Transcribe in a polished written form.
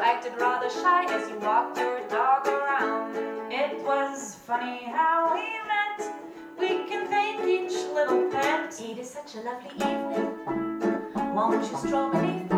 acted rather shy as you walked your dog around. It was funny how we met. We can thank each little pet. It is such a lovely evening. Won't you stroll beneath the